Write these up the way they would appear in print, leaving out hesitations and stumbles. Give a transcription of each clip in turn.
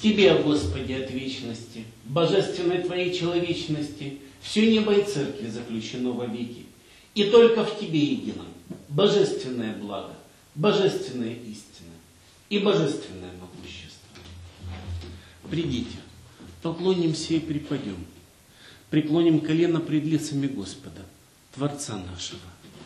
Тебе, Господи, от вечности, божественной Твоей человечности, все небо и церкви заключено вовеки. И только в Тебе едином божественное благо, божественная истина и божественное могущество. Придите, поклонимся и припадем, преклоним колено пред лицами Господа, Творца нашего.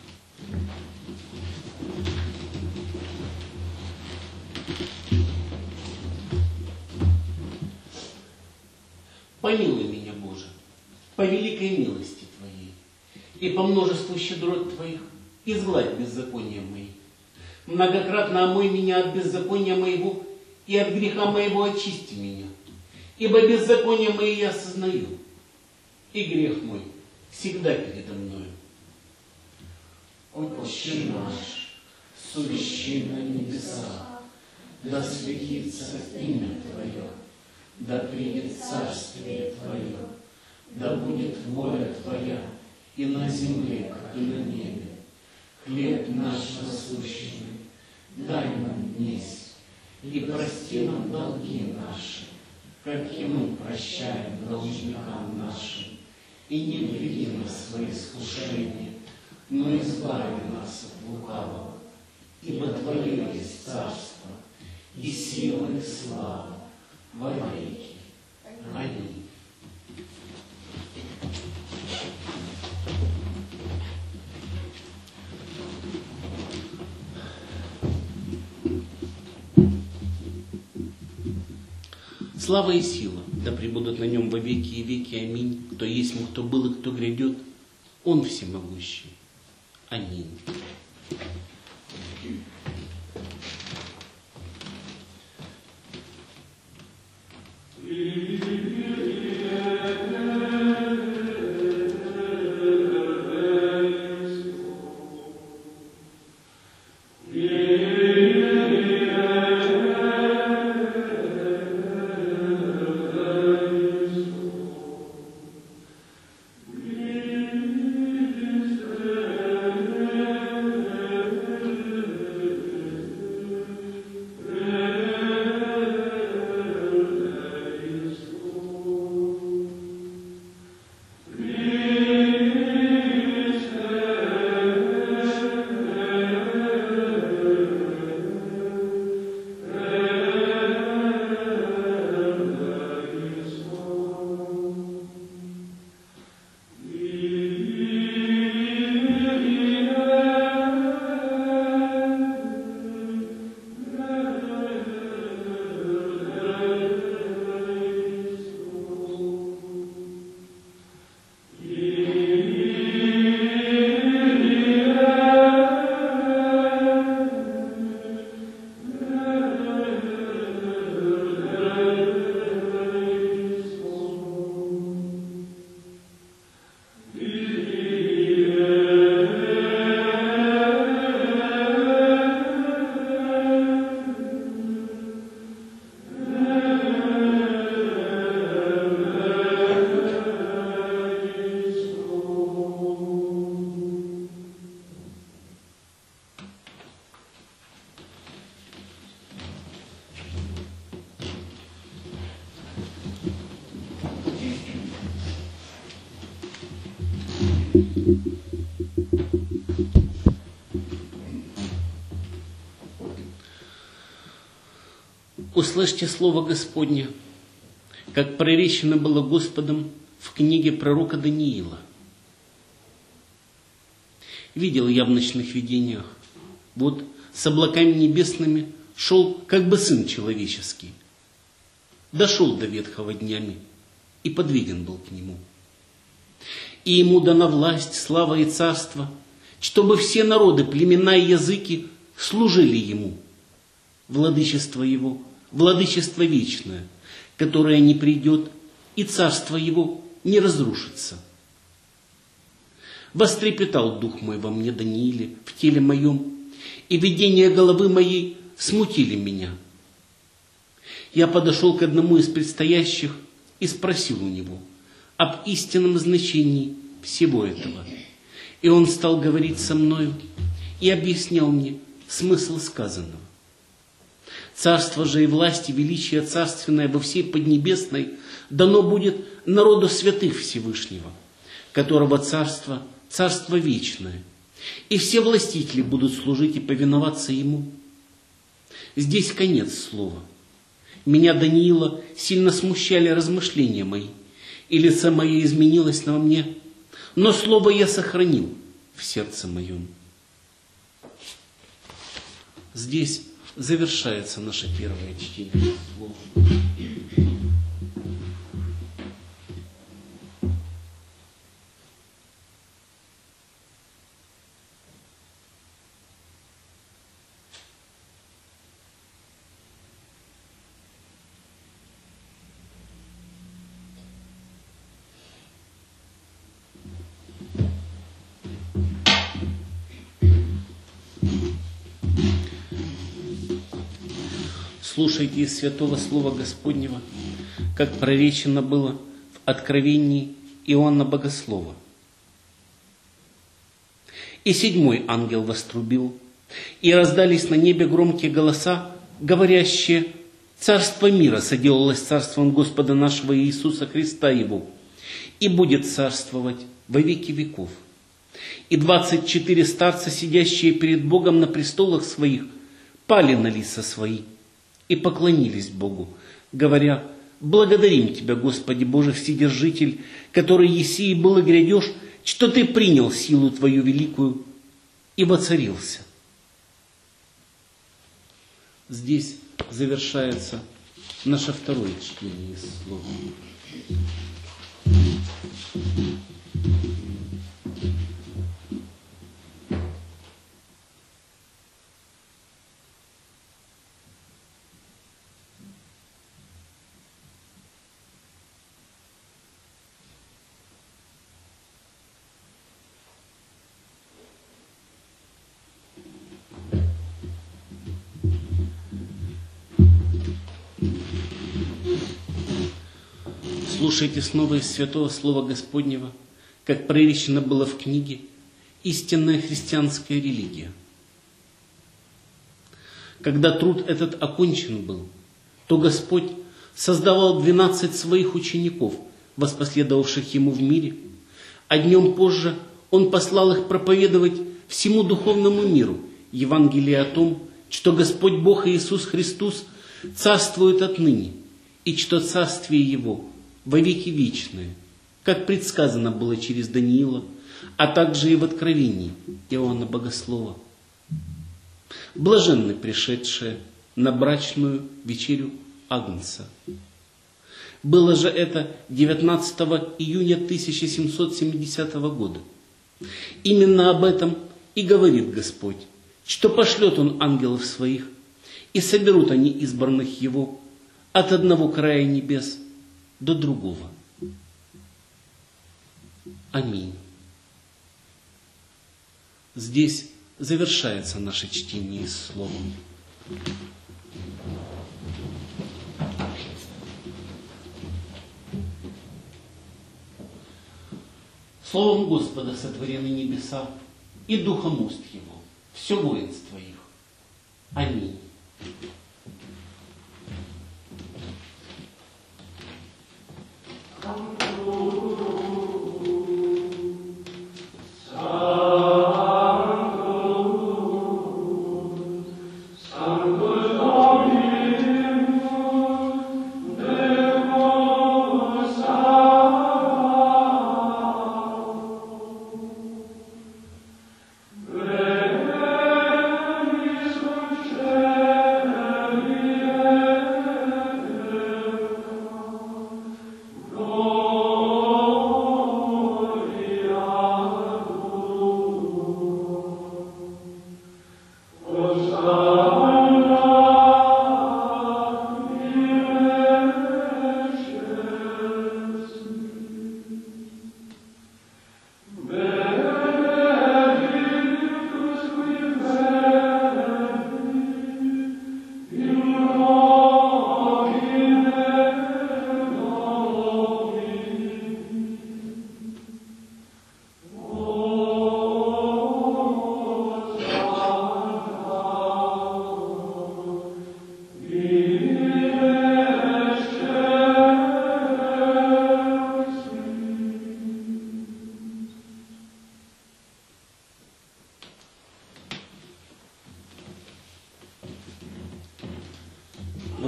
Помилуй меня, Боже, по великой милости Твоей, и по множеству щедрот Твоих изгладь беззакония мои. Многократно омой меня от беззакония моего, и от греха моего очисти меня. Ибо беззаконие мои я осознаю, и грех мой всегда передо мною. Отче наш, сущий на небесах, да светится имя Твое, да придет царствие Твое, да будет воля Твоя и на земле, как и на небе. Хлеб наш насущный дай нам днесь, и прости нам долги наши, как и мы прощаем должникам нашим, и не введи нас в свои искушения, но избави нас от лукавого, ибо Твое есть царство, и сила, и слава во веки. Аминь. Слава и сила, да пребудут на нем во веки и веки. Аминь. Кто есть, кто был и кто грядет, Он всемогущий. Аминь. Услышьте слово Господне, как проречено было Господом в книге пророка Даниила. Видел я в ночных видениях, вот с облаками небесными шел как бы Сын Человеческий. Дошел до ветхого днями и подведен был к Нему. И Ему дана власть, слава и царство, чтобы все народы, племена и языки служили Ему. Владычество Его, владычество вечное, которое не придет, и царство Его не разрушится. Вострепетал дух мой во мне, Данииле, в теле моем, и видения головы моей смутили меня. Я подошел к одному из предстоящих и спросил у него об истинном значении всего этого. И он стал говорить со мною и объяснял мне смысл сказанного. Царство же и власть и величие царственное во всей Поднебесной дано будет народу святых Всевышнего, которого царство – царство вечное, и все властители будут служить и повиноваться ему. Здесь конец слова. Меня, Даниила, сильно смущали размышления мои, и лицо мое изменилось на мне, но слово я сохранил в сердце моем. Здесь завершается наше первое чтение слова. Слушайте из святого слова Господнего, как проречено было в Откровении Иоанна Богослова. «И седьмой ангел вострубил, и раздались на небе громкие голоса, говорящие: Царство мира соделалось царством Господа нашего Иисуса Христа Его, и будет царствовать во веки веков. И 24 старца, сидящие перед Богом на престолах своих, пали на лица свои и поклонились Богу, говоря: благодарим Тебя, Господи Боже Вседержитель, который еси и был и грядешь, что Ты принял силу Твою великую и воцарился». Здесь завершается наше второе чтение из слова. Слушайте снова из святого слова Господнего, как проречено было в книге «Истинная христианская религия». Когда труд этот окончен был, то Господь создавал 12 своих учеников, воспоследовавших Ему в мире, а днем позже Он послал их проповедовать всему духовному миру Евангелие о том, что Господь Бог Иисус Христос царствует отныне, и что царствие Его во веки вечные, как предсказано было через Даниила, а также и в Откровении Иоанна Богослова. Блаженны пришедшие на брачную вечерю Агнца. Было же это 19 июня 1770 года. Именно об этом и говорит Господь, что пошлет Он ангелов Своих, и соберут они избранных Его от одного края небес до другого. Аминь. Здесь завершается наше чтение из слова. Словом Господа сотворены небеса, и духом уст Его все воинство их. Аминь.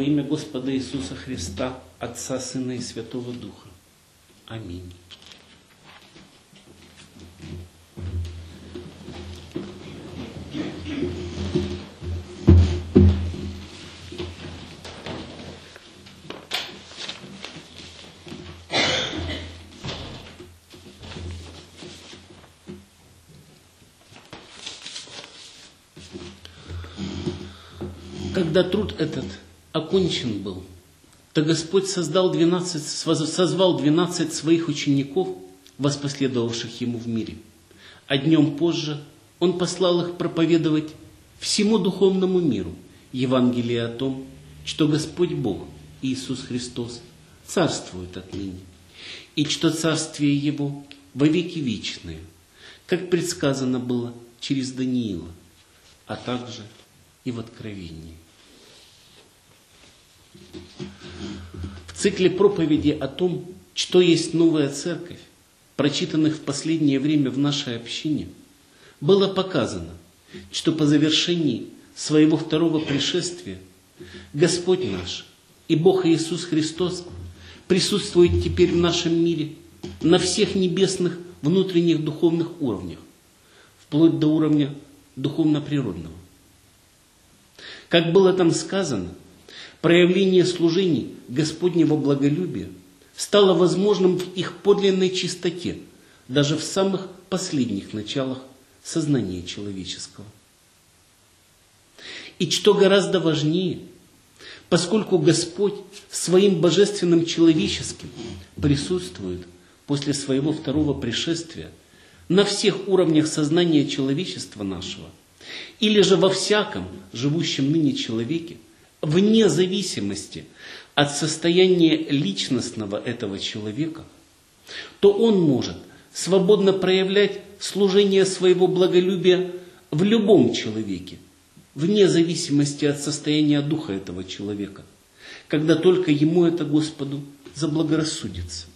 имя Господа Иисуса Христа, Отца, Сына и Святого Духа. Аминь. Когда труд этот окончен был, то Господь созвал 12 своих учеников, воспоследовавших Ему в мире. А днем позже Он послал их проповедовать всему духовному миру Евангелие о том, что Господь Бог, Иисус Христос, царствует отныне, и что царствие Его вовеки вечное, как предсказано было через Даниила, а также и в Откровении. В цикле проповеди о том, что есть новая церковь, прочитанных в последнее время в нашей общине, было показано, что по завершении своего второго пришествия Господь наш и Бог Иисус Христос присутствует теперь в нашем мире на всех небесных внутренних духовных уровнях, вплоть до уровня духовно-природного. Как было там сказано, проявление служений Господнего благолюбия стало возможным в их подлинной чистоте, даже в самых последних началах сознания человеческого. И что гораздо важнее, поскольку Господь своим божественным человеческим присутствует после своего второго пришествия на всех уровнях сознания человечества нашего, или же во всяком живущем ныне человеке, вне зависимости от состояния личностного этого человека, то он может свободно проявлять служение своего благолюбия в любом человеке, вне зависимости от состояния духа этого человека, когда только ему это Господу заблагорассудится.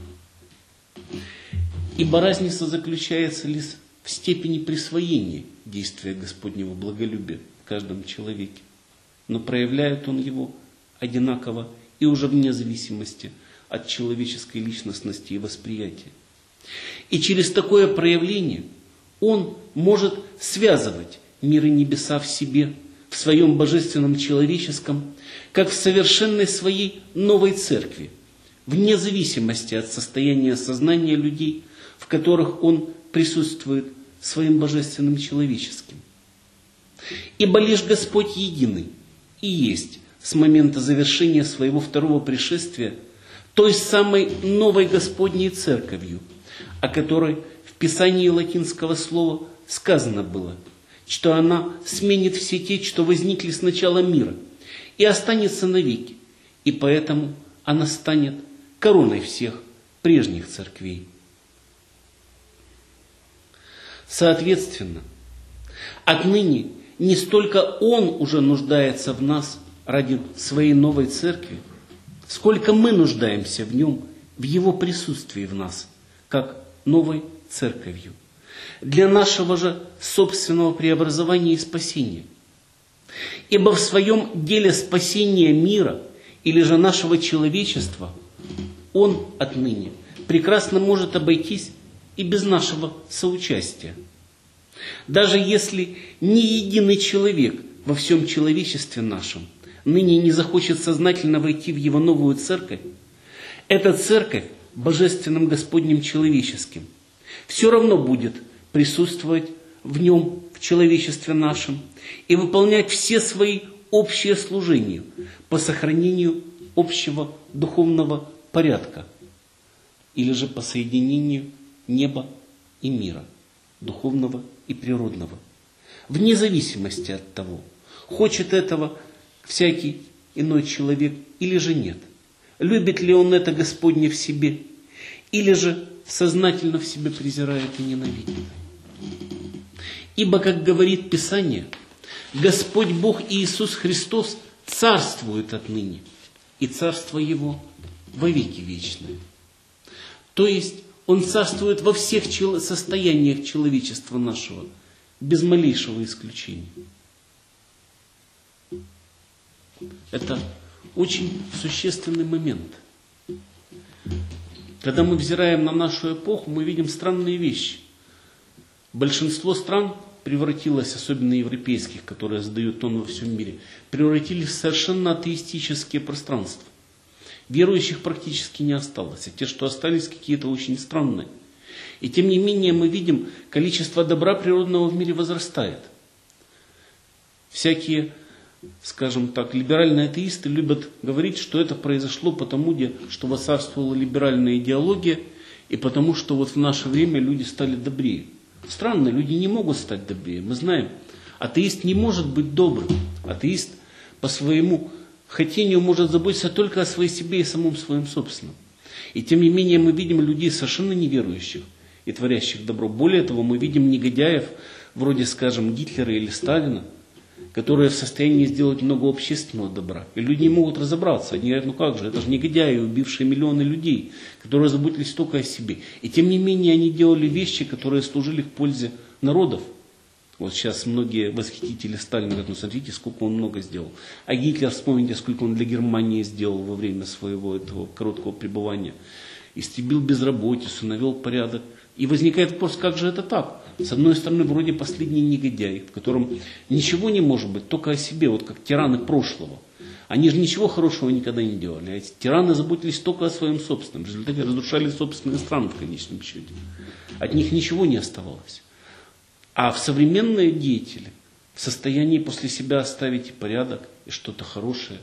Ибо разница заключается лишь в степени присвоения действия Господнего благолюбия в каждом человеке, но проявляет он его одинаково и уже вне зависимости от человеческой личностности и восприятия. И через такое проявление он может связывать мир и небеса в себе, в своем божественном человеческом, как в совершенной своей новой церкви, вне зависимости от состояния сознания людей, в которых он присутствует своим божественным человеческим. Ибо лишь Господь единый и есть с момента завершения своего второго пришествия той самой новой Господней церковью, о которой в Писании латинского слова сказано было, что она сменит все те, что возникли с начала мира, и останется навеки, и поэтому она станет короной всех прежних церквей. Соответственно, отныне не столько Он уже нуждается в нас ради своей новой церкви, сколько мы нуждаемся в Нем, в Его присутствии в нас, как новой церковью, для нашего же собственного преобразования и спасения. Ибо в своем деле спасения мира или же нашего человечества Он отныне прекрасно может обойтись и без нашего соучастия. Даже если ни единый человек во всем человечестве нашем ныне не захочет сознательно войти в его новую церковь, эта церковь божественным Господним человеческим все равно будет присутствовать в нем, в человечестве нашем, и выполнять все свои общие служения по сохранению общего духовного порядка, или же по соединению неба и мира, духовного и природного, вне зависимости от того, хочет этого всякий иной человек или же нет, любит ли он это Господне в себе, или же сознательно в себе презирает и ненавидит. Ибо, как говорит Писание, Господь Бог Иисус Христос царствует отныне, и царство Его вовеки вечное. То есть Он царствует во всех состояниях человечества нашего, без малейшего исключения. Это очень существенный момент. Когда мы взираем на нашу эпоху, мы видим странные вещи. Большинство стран превратилось, особенно европейских, которые задают тон во всем мире, превратились в совершенно атеистические пространства. Верующих практически не осталось, а те, что остались, какие-то очень странные. И тем не менее мы видим, количество добра природного в мире возрастает. Всякие, скажем так, либеральные атеисты любят говорить, что это произошло потому, что воцарствовала либеральная идеология, и потому, что вот в наше время люди стали добрее. Странно, люди не могут стать добрее. Мы знаем, атеист не может быть добрым. Атеист по своему хотению может заботиться только о своей себе и самом своем собственном. И тем не менее мы видим людей совершенно неверующих и творящих добро. Более того, мы видим негодяев, вроде, скажем, Гитлера или Сталина, которые в состоянии сделать много общественного добра. И люди не могут разобраться. Они говорят, ну как же, это же негодяи, убившие миллионы людей, которые заботились только о себе. И тем не менее они делали вещи, которые служили в пользе народов. Вот сейчас многие восхитители Сталина говорят, ну смотрите, сколько он много сделал. А Гитлер, вспомните, сколько он для Германии сделал во время своего этого короткого пребывания. Истребил безработицу, навел порядок. И возникает вопрос, как же это так? С одной стороны, вроде последний негодяй, в котором ничего не может быть, только о себе, вот как тираны прошлого. Они же ничего хорошего никогда не делали. А эти тираны заботились только о своем собственном. В результате разрушали собственные страны в конечном счете. От них ничего не оставалось. А в современные деятели в состоянии после себя оставить и порядок, и что-то хорошее.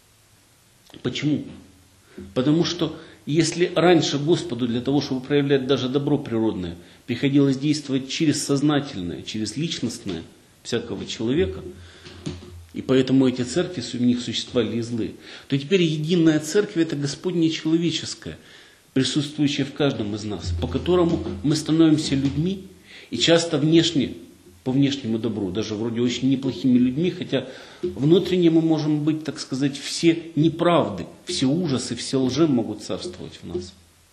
Почему? Потому что если раньше Господу для того, чтобы проявлять даже добро природное, приходилось действовать через сознательное, через личностное всякого человека, и поэтому эти церкви, в них существовали и злые, то теперь единая церковь – это Господня человеческая, присутствующая в каждом из нас, по которому мы становимся людьми, и часто внешне, по внешнему добру, даже вроде очень неплохими людьми, хотя внутренне мы можем быть, так сказать, все неправды, все ужасы, все лжи могут царствовать в нас.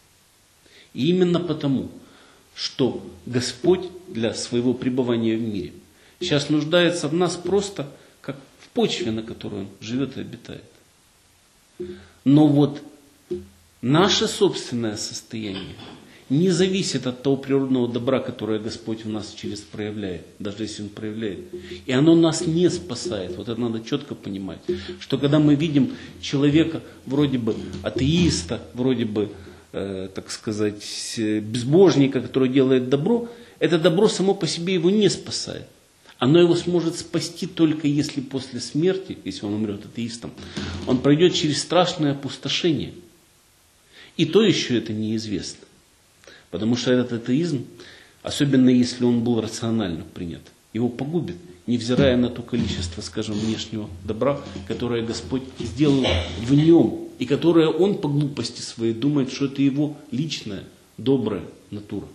И именно потому, что Господь для своего пребывания в мире сейчас нуждается в нас просто как в почве, на которой Он живет и обитает. Но вот наше собственное состояние не зависит от того природного добра, которое Господь в нас через проявляет, даже если Он проявляет. И оно нас не спасает. Вот это надо четко понимать, что когда мы видим человека, вроде бы атеиста, вроде бы, так сказать, безбожника, который делает добро, это добро само по себе его не спасает. Оно его сможет спасти только если после смерти, если он умрет атеистом, он пройдет через страшное опустошение. И то еще это неизвестно. Потому что этот атеизм, особенно если он был рационально принят, его погубит, невзирая на то количество, скажем, внешнего добра, которое Господь сделал в нем, и которое он по глупости своей думает, что это его личная, добрая натура.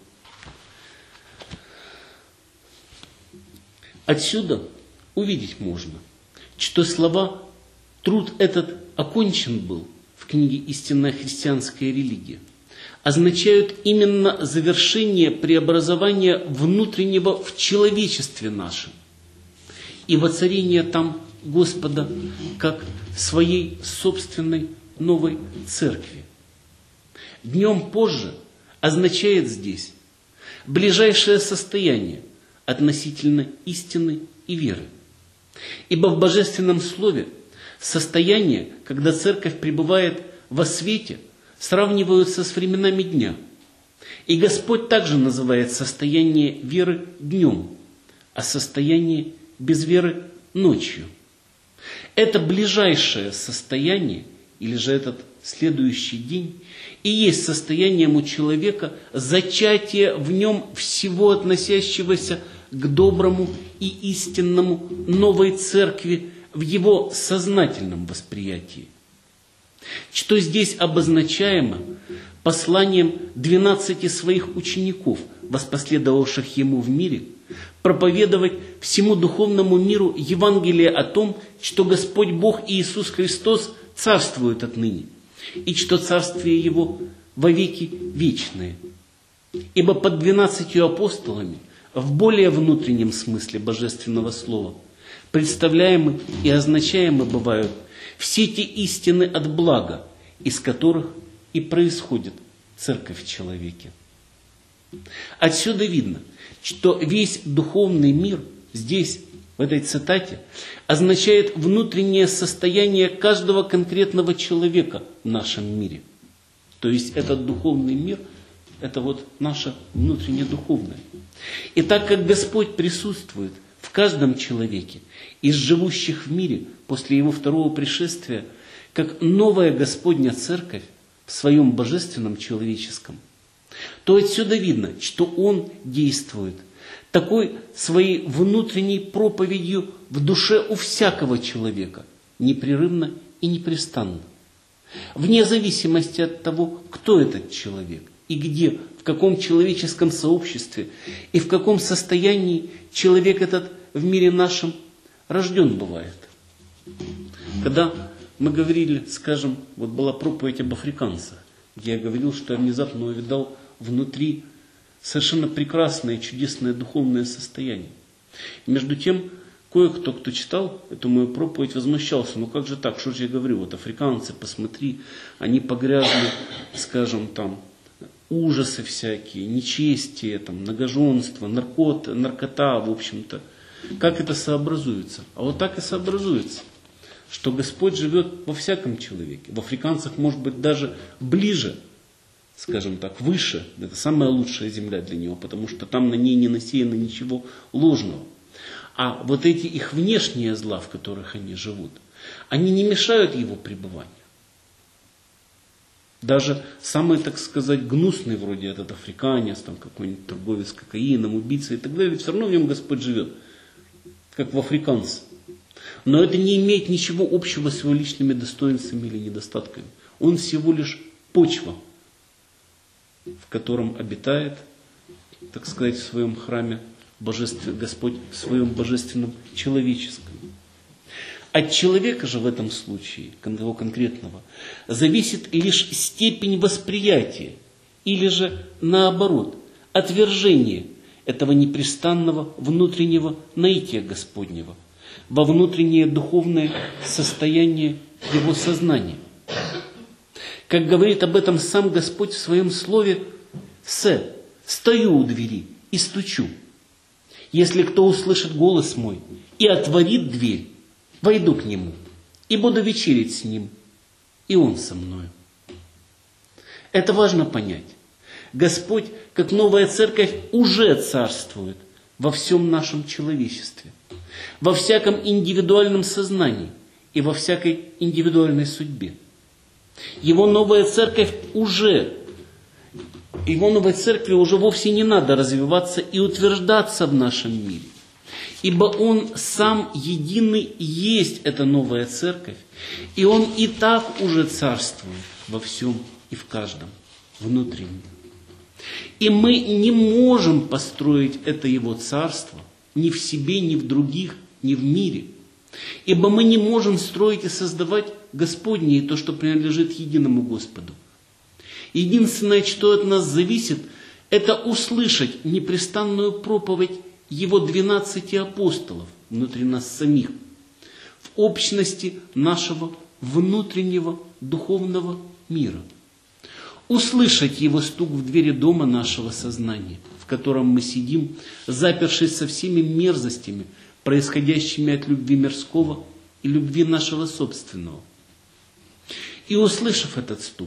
Отсюда увидеть можно, что слова «труд этот окончен был» в книге «Истинная христианская религия» означают именно завершение преобразования внутреннего в человечестве нашем и воцарение там Господа как своей собственной новой церкви. Днем позже означает здесь ближайшее состояние относительно истины и веры. Ибо в Божественном Слове состояние, когда церковь пребывает во свете, сравниваются с временами дня. И Господь также называет состояние веры днем, а состояние без веры ночью. Это ближайшее состояние, или же этот следующий день, и есть состоянием у человека зачатие в нем всего относящегося к доброму и истинному новой церкви в его сознательном восприятии. Что здесь обозначаемо посланием 12 своих учеников, воспоследовавших ему в мире, проповедовать всему духовному миру Евангелие о том, что Господь Бог и Иисус Христос царствуют отныне, и что царствие Его вовеки вечное. Ибо под 12 апостолами, в более внутреннем смысле Божественного Слова, представляемы и означаемы бывают все те истины от блага, из которых и происходит церковь в человеке. Отсюда видно, что весь духовный мир здесь, в этой цитате, означает внутреннее состояние каждого конкретного человека в нашем мире. То есть этот духовный мир – это вот наше внутреннее духовное. И так как Господь присутствует в каждом человеке из живущих в мире после Его второго пришествия, как новая Господня Церковь в своем божественном человеческом, то отсюда видно, что Он действует такой своей внутренней проповедью в душе у всякого человека, непрерывно и непрестанно. Вне зависимости от того, кто этот человек и где, в каком человеческом сообществе и в каком состоянии человек этот в мире нашем рожден бывает. Когда мы говорили, скажем, вот была проповедь об африканцах, где я говорил, что я внезапно увидал внутри совершенно прекрасное, чудесное духовное состояние. И между тем, кое-кто, кто читал эту мою проповедь, возмущался. Ну как же так, что же я говорю, вот африканцы, посмотри, они погрязли, скажем, там, ужасы всякие, нечестие, там, многоженство, наркота, в общем-то. Как это сообразуется? А вот так и сообразуется, что Господь живет во всяком человеке. В африканцах, может быть, даже ближе, скажем так, выше. Это самая лучшая земля для него, потому что там на ней не насеяно ничего ложного. А вот эти их внешние зла, в которых они живут, они не мешают его пребыванию. Даже самый, так сказать, гнусный вроде этот африканец, там какой-нибудь торговец кокаином, убийца и так далее, все равно в нем Господь живет, как в африканце. Но это не имеет ничего общего с его личными достоинствами или недостатками. Он всего лишь почва, в котором обитает, так сказать, в своем храме Господь в своем божественном человеческом. От человека же в этом случае, его конкретного, зависит лишь степень восприятия, или же наоборот, отвержение этого непрестанного внутреннего наития Господнего во внутреннее духовное состояние его сознания. Как говорит об этом сам Господь в своем слове: «Стою у двери и стучу. Если кто услышит голос мой и отворит дверь, войду к нему и буду вечерить с ним, и он со мною». Это важно понять. Господь, как новая церковь, уже царствует во всем нашем человечестве, во всяком индивидуальном сознании и во всякой индивидуальной судьбе. Его новой церкви уже вовсе не надо развиваться и утверждаться в нашем мире. Ибо Он сам единый есть эта новая церковь, и Он и так уже царствует во всем и в каждом внутреннем. И мы не можем построить это Его царство ни в себе, ни в других, ни в мире. Ибо мы не можем строить и создавать Господне и то, что принадлежит единому Господу. Единственное, что от нас зависит, это услышать непрестанную проповедь Его 12 апостолов внутри нас самих, в общности нашего внутреннего духовного мира. Услышать Его стук в двери дома нашего сознания, в котором мы сидим, запершись со всеми мерзостями, происходящими от любви мирского и любви нашего собственного. И услышав этот стук,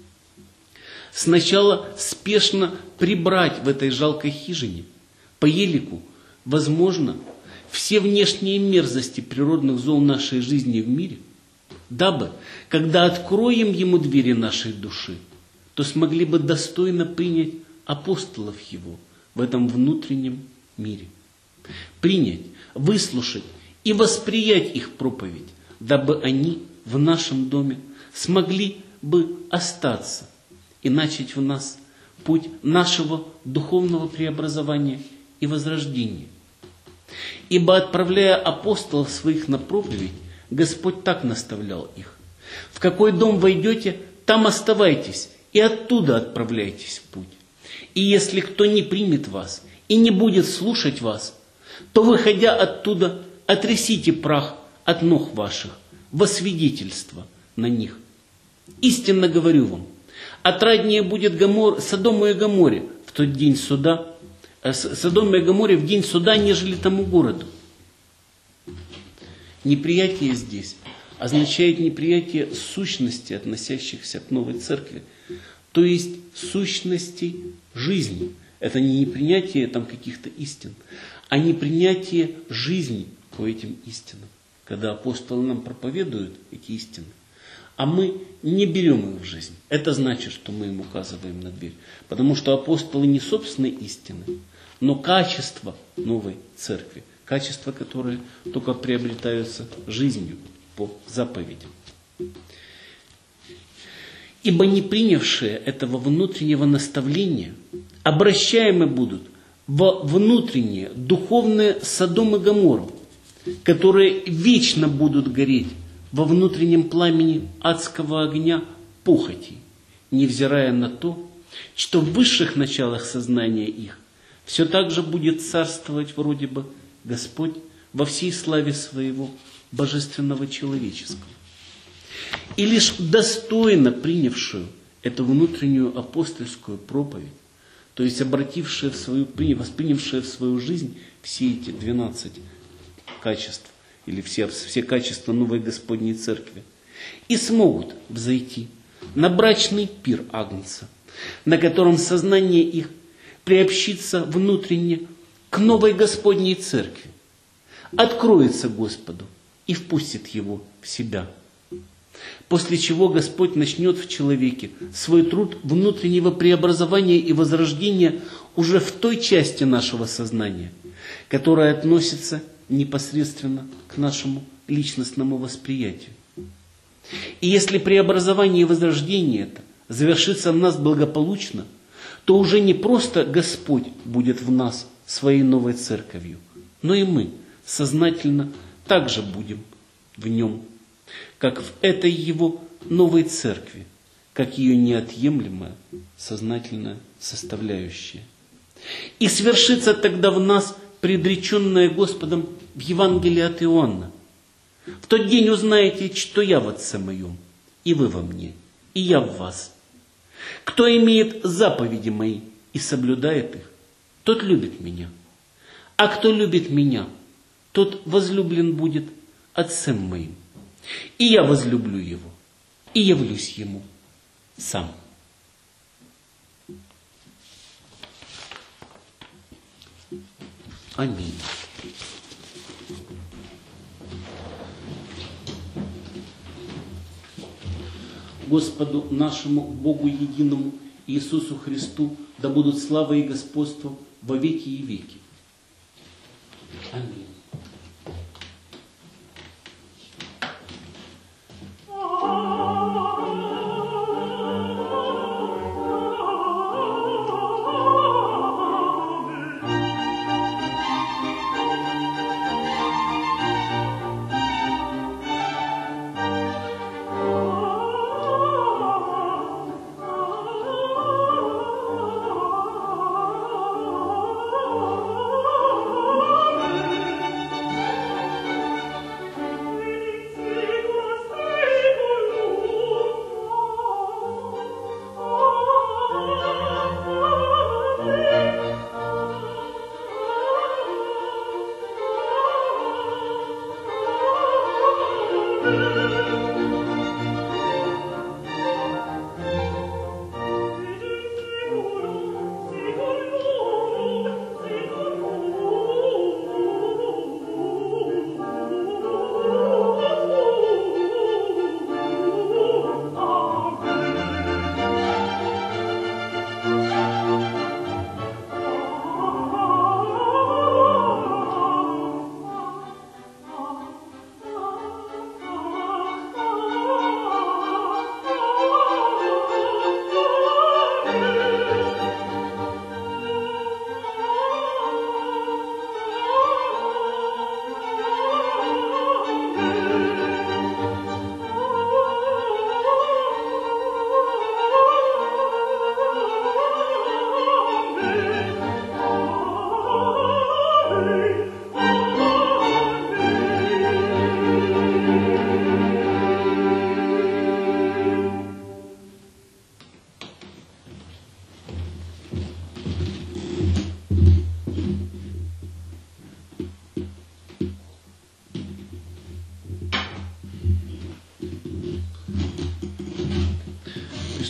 сначала спешно прибрать в этой жалкой хижине по елику, возможно, все внешние мерзости природных зол нашей жизни в мире, дабы, когда откроем Ему двери нашей души, то смогли бы достойно принять апостолов Его в этом внутреннем мире. Принять, выслушать и восприять их проповедь, дабы они в нашем доме смогли бы остаться и начать в нас путь нашего духовного преобразования и возрождения. Ибо, отправляя апостолов своих на проповедь, Господь так наставлял их: в какой дом войдете, там оставайтесь, и оттуда отправляйтесь в путь. И если кто не примет вас и не будет слушать вас, то, выходя оттуда, отрясите прах от ног ваших во свидетельство на них. Истинно говорю вам, отраднее будет Содому и Гоморе в тот день суда, Содому и Гоморе в день суда, нежели тому городу. Неприятие здесь означает неприятие сущности, относящихся к новой церкви, то есть сущности жизни. Это не непринятие там каких-то истин, а непринятие жизни по этим истинам. Когда апостолы нам проповедуют эти истины, а мы не берем их в жизнь. Это значит, что мы им указываем на дверь. Потому что апостолы не собственные истины, но качество новой церкви. Качества, которые только приобретаются жизнью по заповедям. Ибо не принявшие этого внутреннего наставления обращаемы будут во внутренние духовные Содом и Гоморру, которые вечно будут гореть во внутреннем пламени адского огня похоти, невзирая на то, что в высших началах сознания их все так же будет царствовать вроде бы Господь во всей славе своего божественного человеческого. И лишь достойно принявшую эту внутреннюю апостольскую проповедь, то есть воспринявшие в свою жизнь все эти 12 качеств, или все качества новой Господней Церкви, и смогут взойти на брачный пир Агнца, на котором сознание их приобщится внутренне к новой Господней Церкви, откроется Господу и впустит его в себя. После чего Господь начнет в человеке свой труд внутреннего преобразования и возрождения уже в той части нашего сознания, которая относится непосредственно к нашему личностному восприятию. И если преобразование и возрождение это завершится в нас благополучно, то уже не просто Господь будет в нас своей новой церковью, но и мы сознательно также будем в нем, как в этой его новой церкви, как ее неотъемлемая сознательная составляющая. И свершится тогда в нас предреченное Господом в Евангелии от Иоанна. В тот день узнаете, что я в Отце моем, и вы во мне, и я в вас. Кто имеет заповеди мои и соблюдает их, тот любит меня. А кто любит меня, тот возлюблен будет Отцем моим. И я возлюблю его, и явлюсь ему сам. Аминь. Господу нашему Богу единому Иисусу Христу да будут слава и господство во веки и веки. Аминь.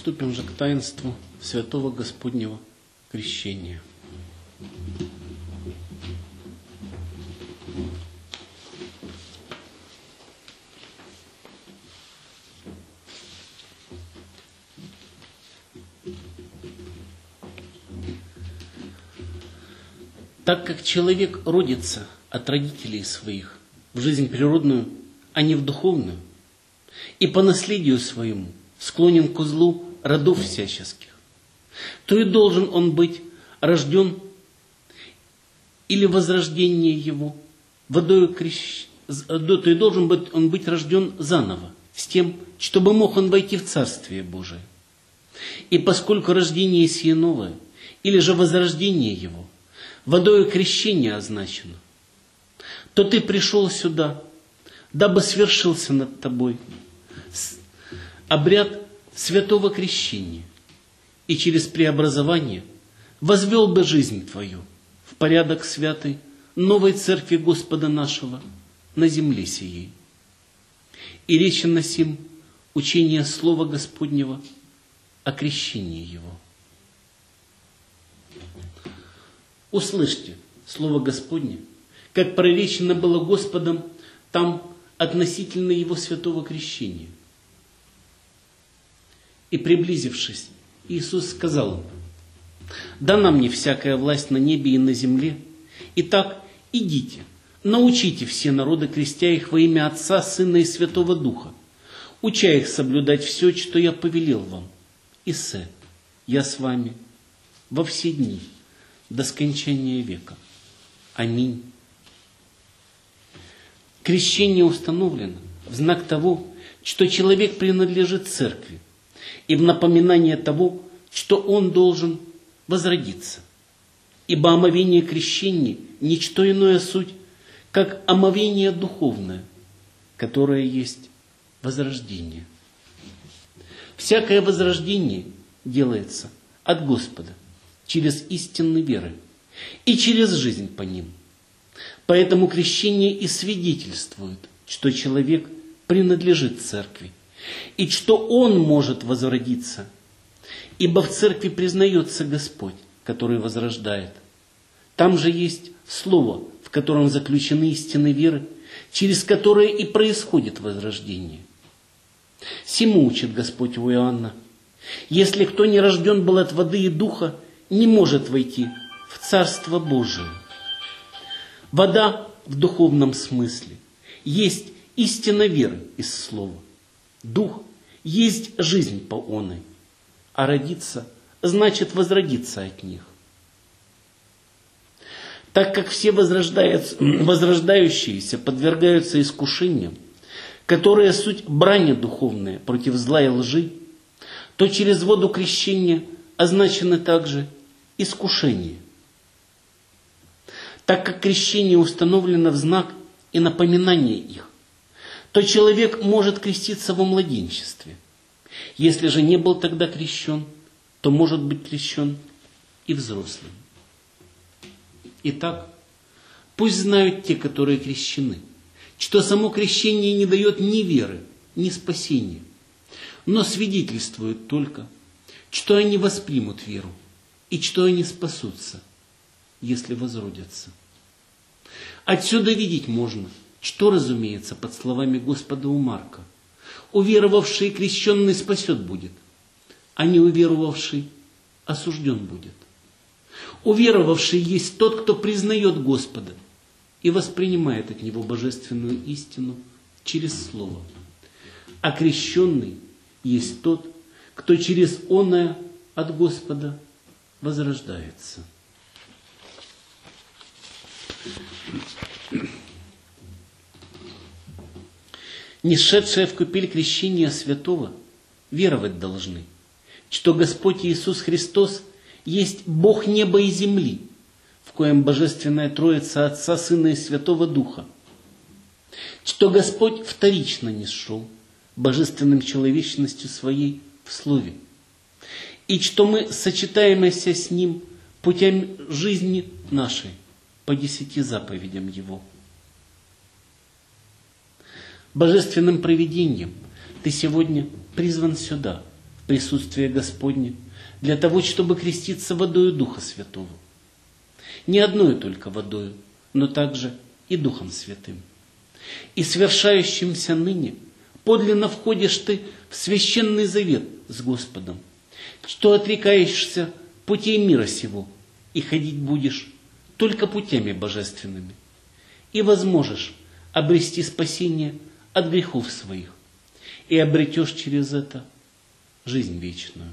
Приступим же к таинству Святого Господнего Крещения. Так как человек родится от родителей своих в жизнь природную, а не в духовную, и по наследию своему склонен к злу родов всяческих, то и должен он быть рожден, или возрождение его водою то и должен он быть рожден заново, с тем, чтобы мог он войти в Царствие Божие. И поскольку рождение сие новое, или же возрождение его, водою крещения означено, то ты пришел сюда, дабы свершился над тобой обряд святого крещения, и через преобразование возвел бы жизнь твою в порядок святой новой церкви Господа нашего на земле сией. И речи на сим учение Слова Господнего о крещении его. Услышьте Слово Господне, как проречено было Господом там относительно Его святого крещения. И, приблизившись, Иисус сказал им: «Дана мне всякая власть на небе и на земле. Итак, идите, научите все народы, крестя их во имя Отца, Сына и Святого Духа, уча их соблюдать все, что я повелел вам. И се, я с вами во все дни, до скончания века. Аминь». Крещение установлено в знак того, что человек принадлежит церкви, и в напоминание того, что он должен возродиться. Ибо омовение крещения – ничто иное суть, как омовение духовное, которое есть возрождение. Всякое возрождение делается от Господа через истинные веры и через жизнь по ним. Поэтому крещение и свидетельствует, что человек принадлежит церкви, и что он может возродиться, ибо в церкви признается Господь, который возрождает. Там же есть Слово, в котором заключены истины веры, через которое и происходит возрождение. Сему учит Господь у Иоанна: «Если кто не рожден был от воды и духа, не может войти в Царство Божие». Вода в духовном смысле есть истина веры из Слова. Дух есть жизнь по оной, а родиться значит возродиться от них. Так как все возрождающиеся подвергаются искушениям, которые суть брани духовная против зла и лжи, то через воду крещения означены также искушения. Так как крещение установлено в знак и напоминание их, то человек может креститься во младенчестве. Если же не был тогда крещен, то может быть крещен и взрослым. Итак, пусть знают те, которые крещены, что само крещение не дает ни веры, ни спасения, но свидетельствует только, что они воспримут веру и что они спасутся, если возродятся. Отсюда видеть можно, что разумеется под словами Господа у Марка: «Уверовавший и крещенный спасет будет, а не уверовавший осужден будет». Уверовавший есть тот, кто признает Господа и воспринимает от Него божественную истину через Слово. А крещенный есть тот, кто через оное от Господа возрождается. Несшедшие в купель крещения святого веровать должны, что Господь Иисус Христос есть Бог неба и земли, в коем Божественная Троица Отца, Сына и Святого Духа, что Господь вторично нисшел божественным человечностью Своей в Слове, и что мы сочетаемся с Ним путями жизни нашей по 10 заповедям Его. Божественным провидением ты сегодня призван сюда, присутствие Господне для того, чтобы креститься водою Духа Святого. Не одною только водою, но также и Духом Святым. И свершающимся ныне подлинно входишь ты в священный завет с Господом, что отрекаешься путей мира сего, и ходить будешь только путями божественными, и возможешь обрести спасение от грехов своих, и обретешь через это жизнь вечную.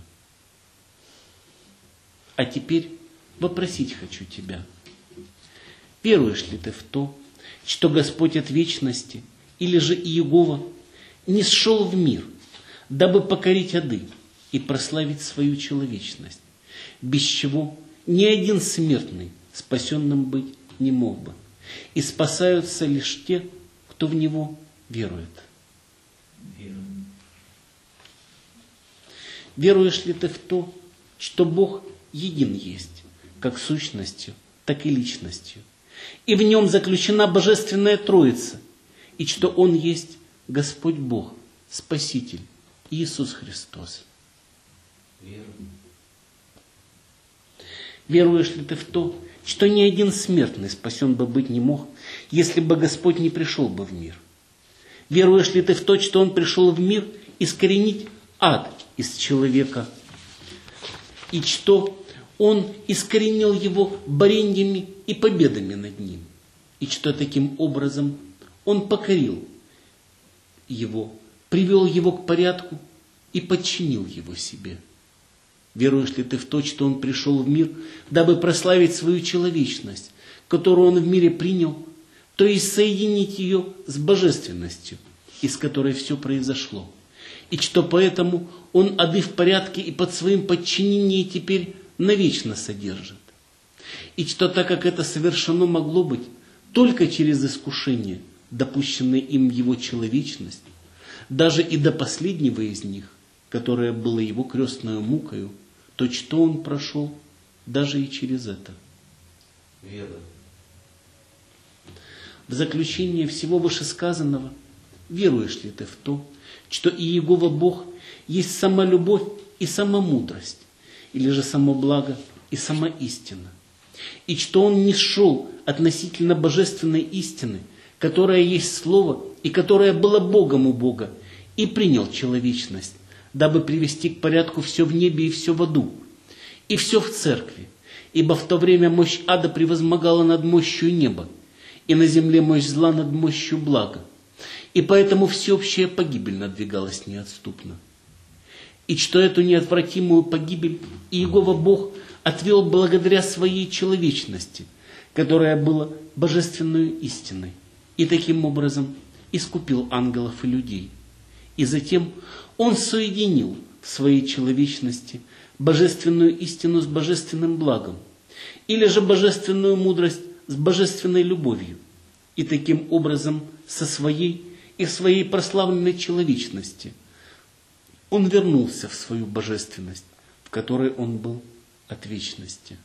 А теперь вопросить хочу тебя. Веруешь ли ты в то, что Господь от вечности, или же Иегова, не сшел в мир, дабы покорить ады и прославить свою человечность, без чего ни один смертный спасенным быть не мог бы, и спасаются лишь те, кто в Него верует? Веруешь ли ты в то, что Бог един есть, как сущностью, так и личностью, и в Нем заключена Божественная Троица, и что Он есть Господь Бог, Спаситель, Иисус Христос? Веруешь ли ты в то, что ни один смертный спасен бы быть не мог, если бы Господь не пришел бы в мир? Веруешь ли ты в то, что Он пришел в мир искоренить ад из человека, и что Он искоренил его борениями и победами над ним, и что таким образом Он покорил его, привел его к порядку и подчинил его себе? Веруешь ли ты в то, что Он пришел в мир, дабы прославить свою человечность, которую Он в мире принял, то есть соединить ее с божественностью, из которой все произошло, и что поэтому Он ады в порядке и под своим подчинением теперь навечно содержит, и что так как это совершено могло быть только через искушение, допущенное им в Его человечность, даже и до последнего из них, которое было Его крестною мукою, то что Он прошел даже и через это? Вера. В заключение всего вышесказанного, веруешь ли ты в то, что Иегова Бог есть сама любовь и сама мудрость, или же само благо и сама истина, и что Он не сшел относительно божественной истины, которая есть Слово и которая была Богом у Бога, и принял человечность, дабы привести к порядку все в небе и все в аду, и все в церкви, ибо в то время мощь ада превозмогала над мощью неба, и на земле мощь зла над мощью блага, и поэтому всеобщая погибель надвигалась неотступно. И что эту неотвратимую погибель Иегова Бог отвел благодаря своей человечности, которая была божественной истиной, и таким образом искупил ангелов и людей. И затем Он соединил в своей человечности божественную истину с божественным благом, или же божественную мудрость с божественной любовью, и таким образом со своей и своей прославленной человечности Он вернулся в свою божественность, в которой Он был от вечности.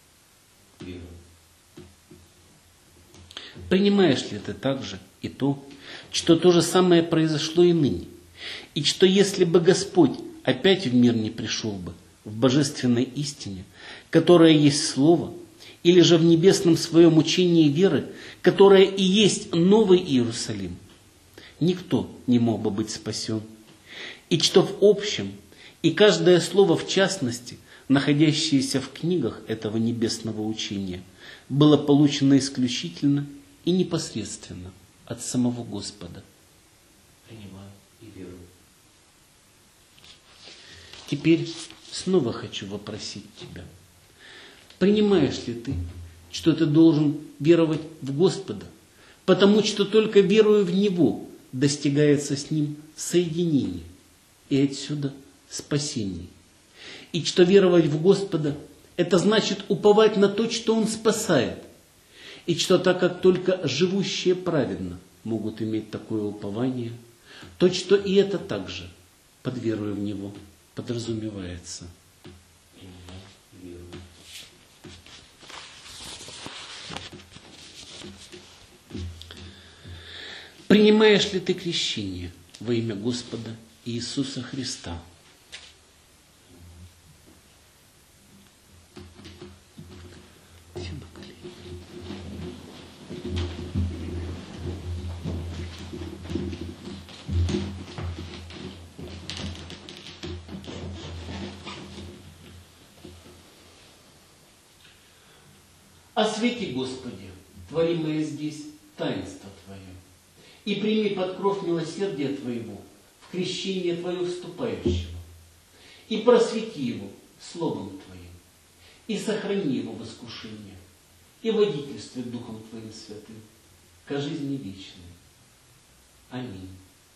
Принимаешь ли ты также и то, что то же самое произошло и ныне, и что если бы Господь опять в мир не пришел бы в божественной истине, которая есть Слово, или же в небесном своем учении веры, которое и есть Новый Иерусалим, никто не мог бы быть спасен, и что в общем, и каждое слово в частности, находящееся в книгах этого небесного учения, было получено исключительно и непосредственно от самого Господа. Принимаю и верую. Теперь снова хочу вопросить тебя. Принимаешь ли ты, что ты должен веровать в Господа, потому что только веруя в Него достигается с Ним соединение, и отсюда спасение. И что веровать в Господа – это значит уповать на то, что Он спасает, и что так как только живущие праведно могут иметь такое упование, то что и это также под верою в Него подразумевается. Принимаешь ли ты крещение во имя Господа Иисуса Христа? Освети, Господи, творимое здесь таинство Твое, и прими под кровь милосердия Твоего в крещение Твое вступающего, и просвети его Словом Твоим, и сохрани его в искушении, и водительствуй Духом Твоим Святым ко жизни вечной. Аминь.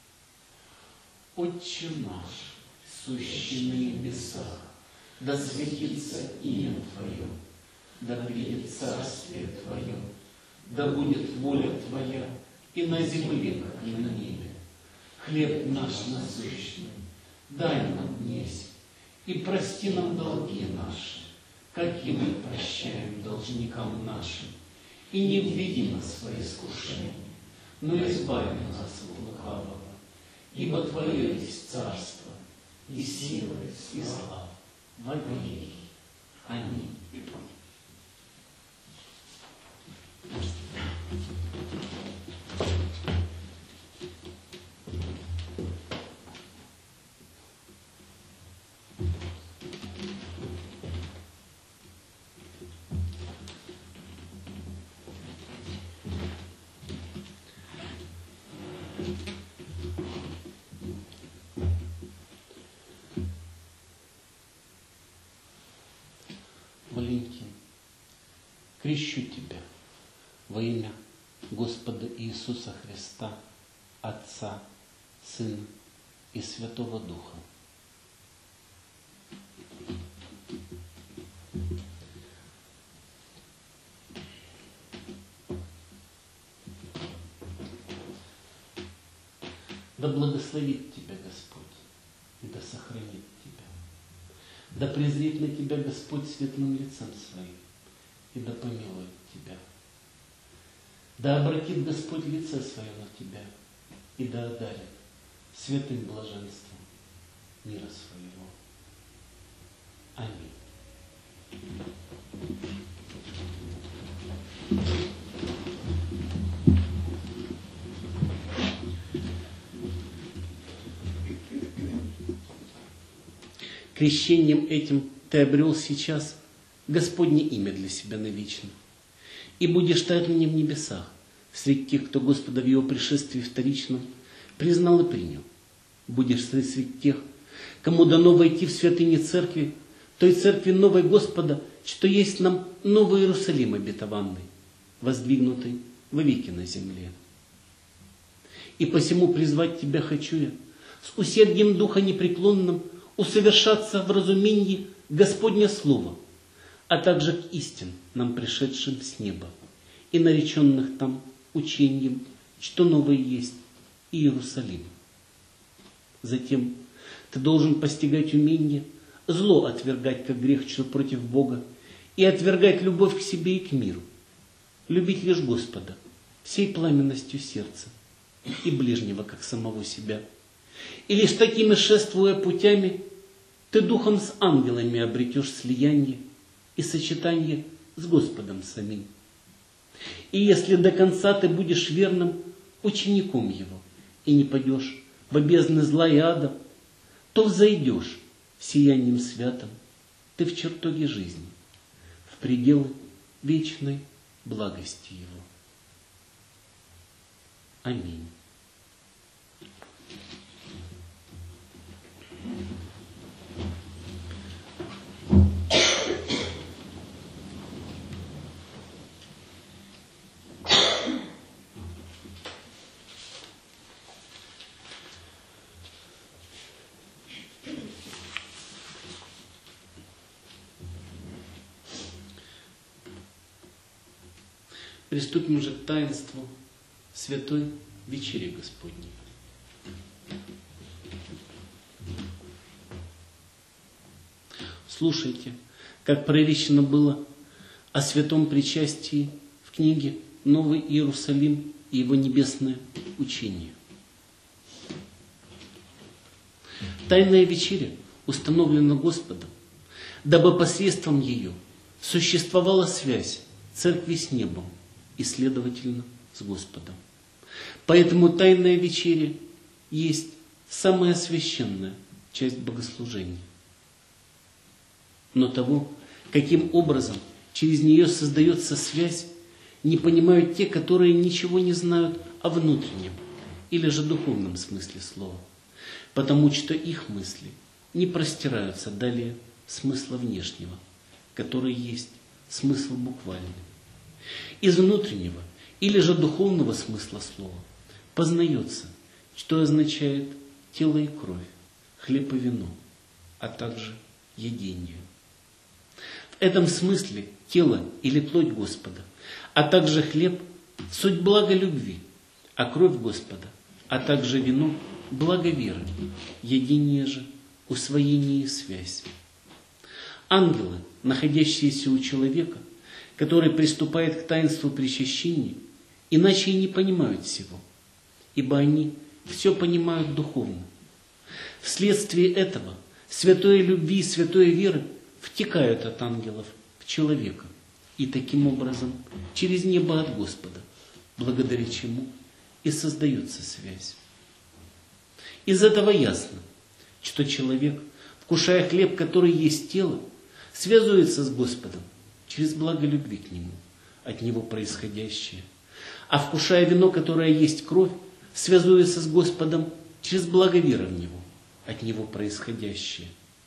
Отче наш, сущий на небесах, да светится имя Твое, да придет царствие Твое, да будет воля Твоя и на земле, как и на небе. Хлеб наш насущный дай нам днесь, и прости нам долги наши, как и мы прощаем должникам нашим. И не введи нас в свои искушения, но избави нас от лукавого. Ибо Твое есть царство, и сила, и слава во веки. Аминь. Валентин, крещу тебя во имя Господа Иисуса Христа, Отца, Сына и Святого Духа. Да благословит тебя Господь и да сохранит тебя. Да презрит на тебя Господь светлым лицом своим и да помилует тебя. Да обратит Господь лице свое на тебя и да одарит святым блаженством мира своего. Аминь. Крещением этим ты обрел сейчас Господне имя для себя навечно, и будешь тайным в небесах, среди тех, кто Господа в Его пришествии вторичном признал и принял. Будешь среди тех, кому дано войти в святыни церкви, той церкви новой Господа, что есть нам новый Иерусалим обетованный, воздвигнутый вовеки на земле. И посему призвать тебя хочу я, с усердием Духа непреклонным, усовершаться в разумении Господня Слова, а также к истин, нам пришедшим с неба, и нареченных там учением, что новое есть Иерусалим. Затем ты должен постигать умение зло отвергать, как грех, что против Бога, и отвергать любовь к себе и к миру, любить лишь Господа всей пламенностью сердца и ближнего, как самого себя. И лишь такими шествуя путями, ты духом с ангелами обретешь слияние и сочетание с Господом самим. И если до конца ты будешь верным учеником Его и не падешь в бездны зла и ада, то взойдешь сиянием святым ты в чертоге жизни, в пределы вечной благости Его. Аминь. Приступим же к таинству Святой Вечери Господней. Слушайте, как проречено было о святом причастии в книге «Новый Иерусалим и его небесное учение». Тайная вечеря установлена Господом, дабы посредством ее существовала связь церкви с небом и, следовательно, с Господом. Поэтому тайная вечеря есть самая священная часть богослужения. Но того, каким образом через нее создается связь, не понимают те, которые ничего не знают о внутреннем или же духовном смысле слова, потому что их мысли не простираются далее смысла внешнего, который есть смысл буквальный. Из внутреннего или же духовного смысла слова познается, что означает тело и кровь, хлеб и вино, а также едение. В этом смысле тело или плоть Господа, а также хлеб – суть блага любви, а кровь Господа, а также вино – благо веры, едение же – усвоение и связь. Ангелы, находящиеся у человека, который приступает к таинству причащения, иначе и не понимают всего, ибо они все понимают духовно. Вследствие этого святой любви и святой веры втекают от ангелов в человека, и таким образом через небо от Господа, благодаря чему и создается связь. Из этого ясно, что человек, вкушая хлеб, который есть тело, связывается с Господом через благо любви к Нему, от Него происходящее, а вкушая вино, которое есть кровь, связывается с Господом через благо веры в Него, от Него происходящее.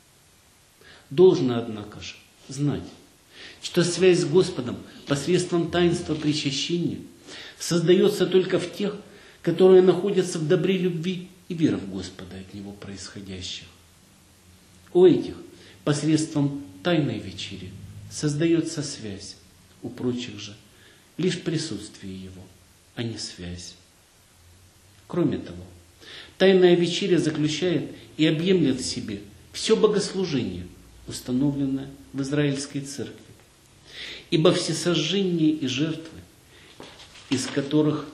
Должно, однако же, знать, что связь с Господом посредством таинства причащения создается только в тех, которые находятся в добре любви и веры в Господа, от Него происходящих. У этих посредством тайной вечери создается связь, у прочих же лишь присутствие Его, а не связь. Кроме того, тайная вечеря заключает и объемлет в себе все богослужение, установленное в Израильской церкви. Ибо всесожжения и жертвы, из которых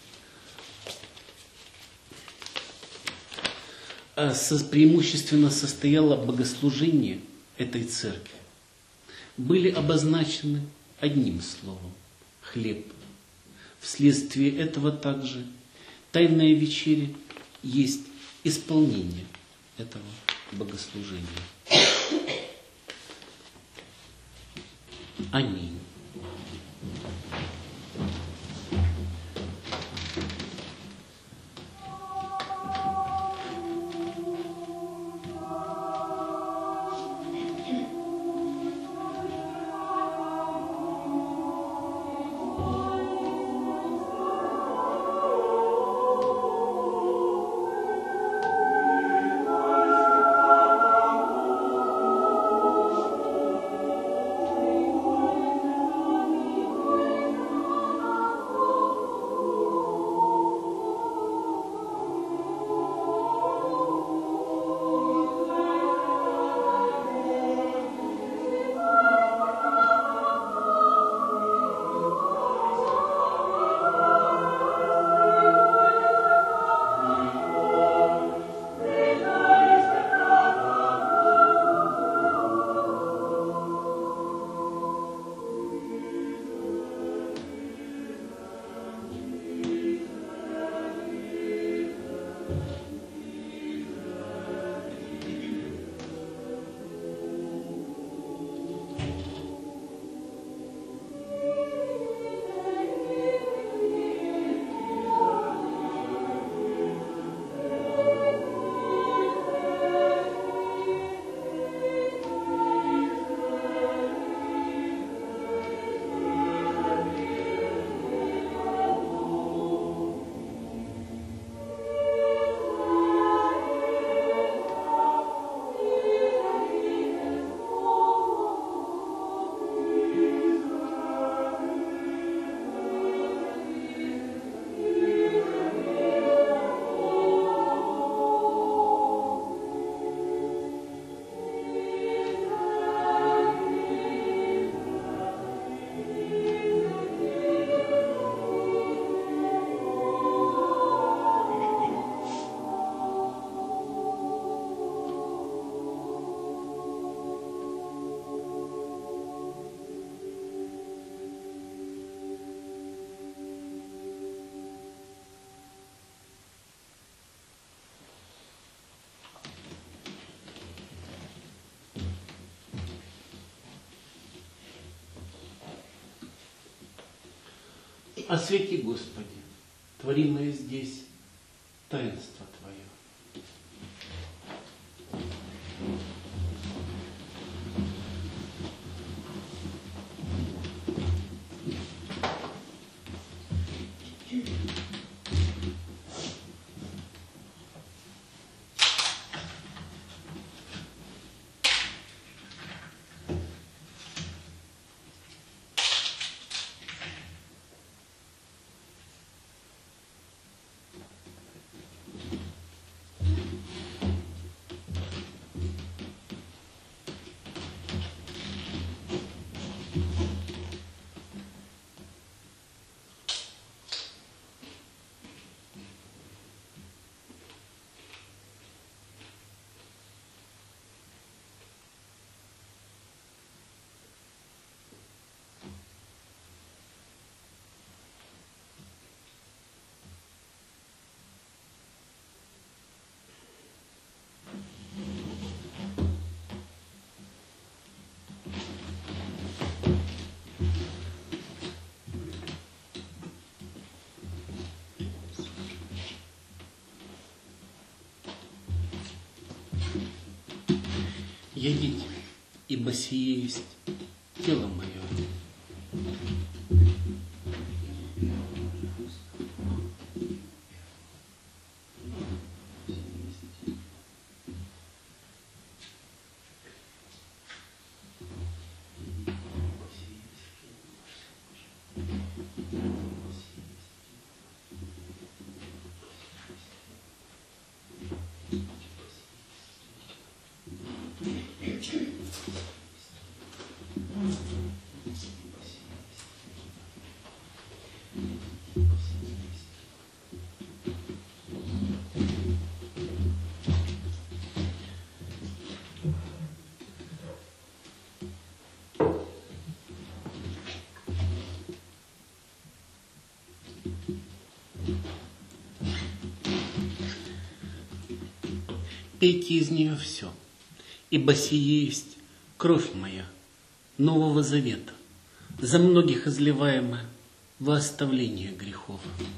преимущественно состояло богослужение этой церкви, были обозначены одним словом – хлеб. Вследствие этого также тайная вечеря есть исполнение этого богослужения. Аминь. освети, Господи, творимое здесь таинство Твое. Едите, ибо сие есть тело мое. Пейте из нее все, ибо сие есть кровь моя Нового Завета, за многих изливаемая во оставление грехов.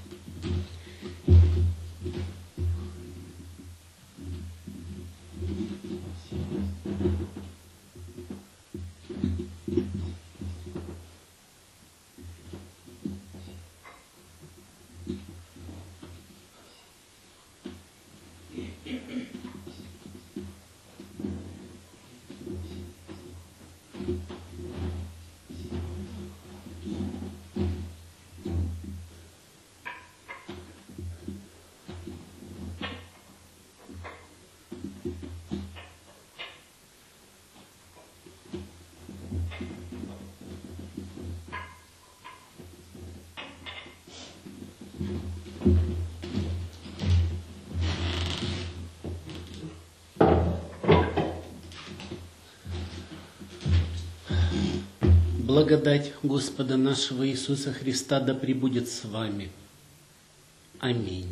Благодать Господа нашего Иисуса Христа да пребудет с вами. Аминь.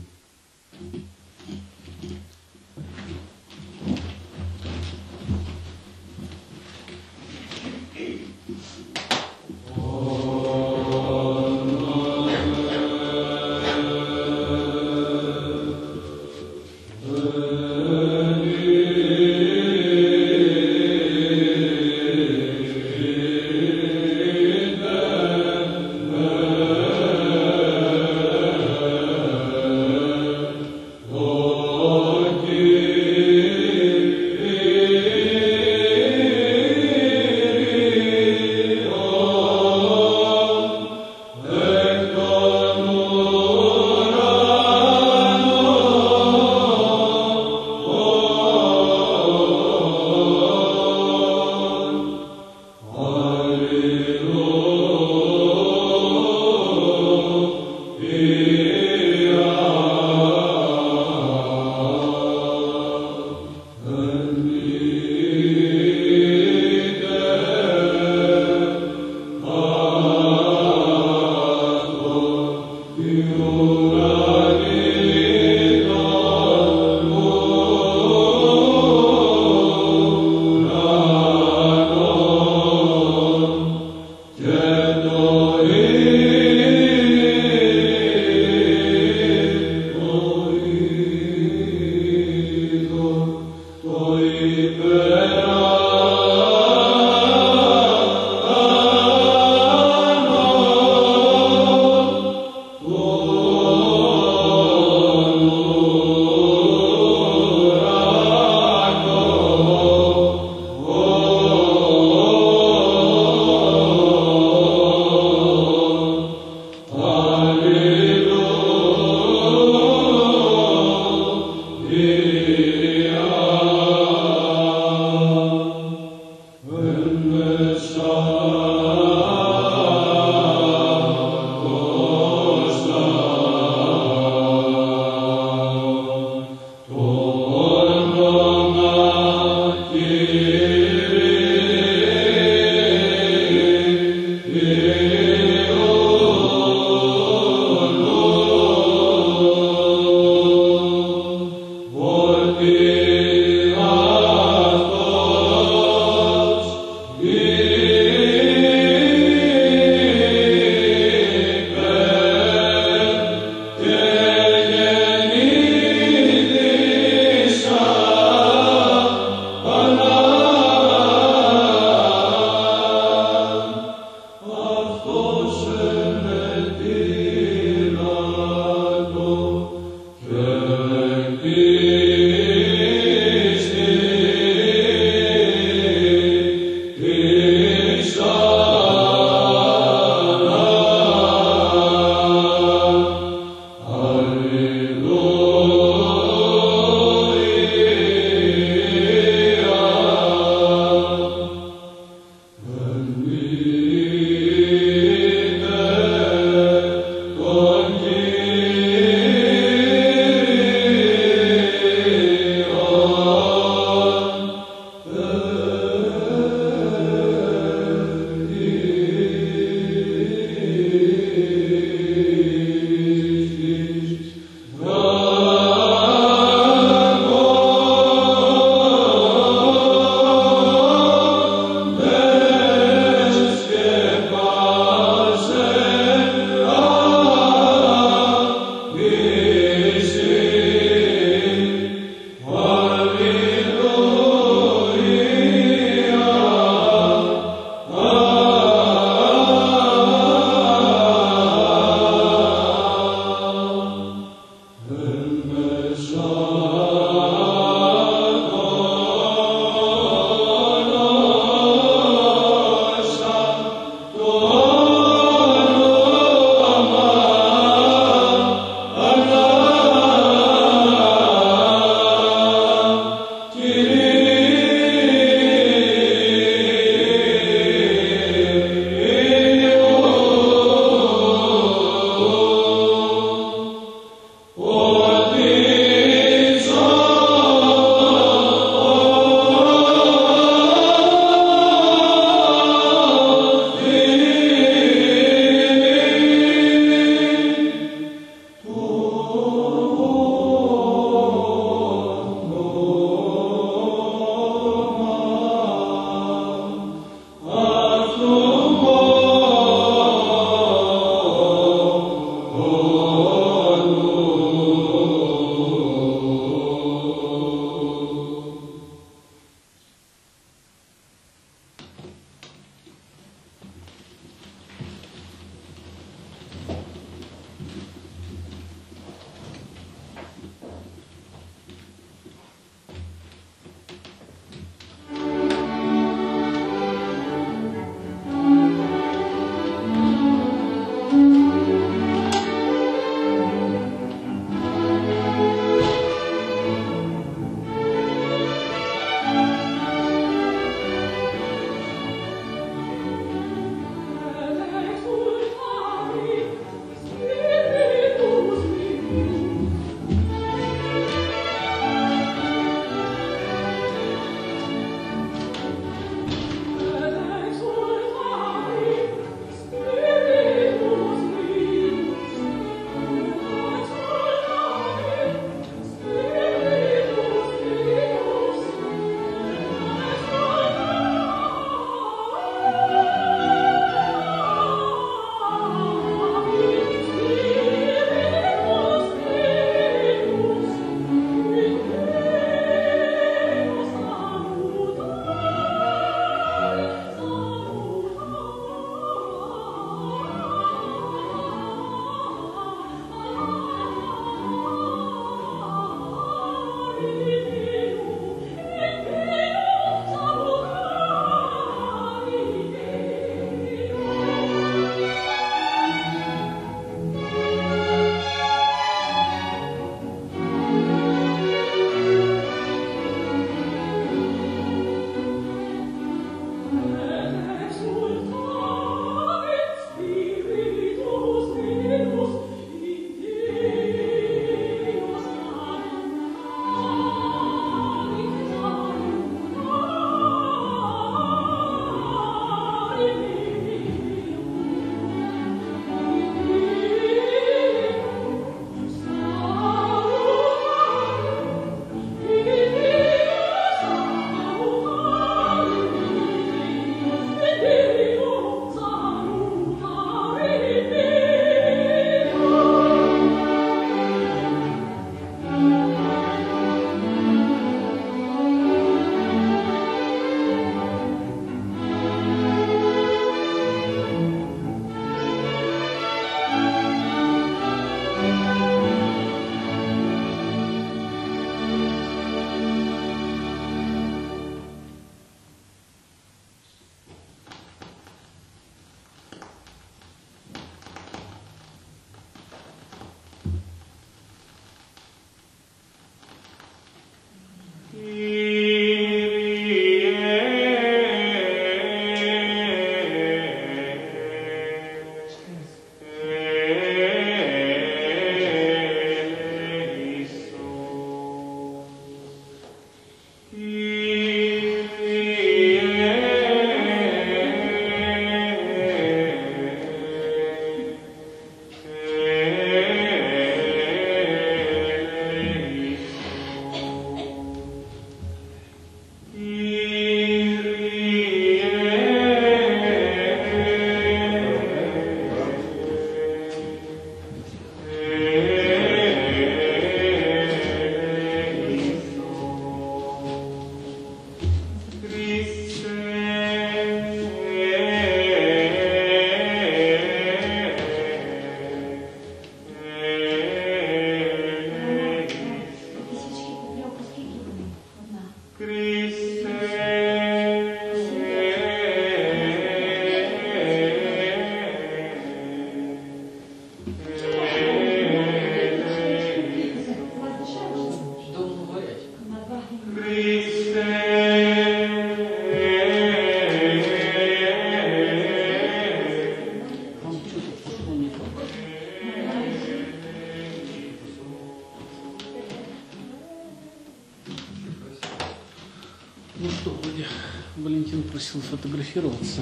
Ну что, Владя, Валентин просил фотографироваться.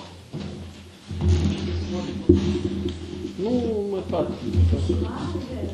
Ну, мы как?